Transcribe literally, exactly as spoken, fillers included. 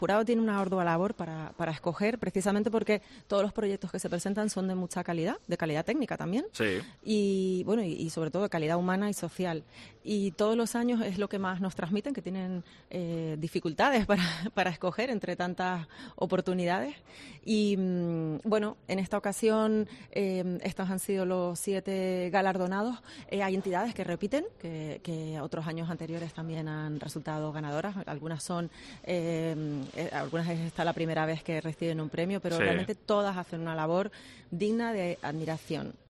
jurado tiene una ardua labor para, para escoger, precisamente porque todos los proyectos que se presentan son de mucha calidad, de calidad técnica también, Sí. y bueno, y, y sobre todo de calidad humana y social. Y todos los años es lo que más nos transmiten, que tienen eh, dificultades para, para escoger entre tantas oportunidades. Y mm, bueno, en esta ocasión eh, estos han sido los siete galardonados. Eh, hay entidades que repiten, que, que otros años anteriores también han resultado ganadoras. Algunas son, eh, eh, algunas es esta la primera vez que reciben un premio, pero Sí. realmente todas hacen una labor digna de admiración.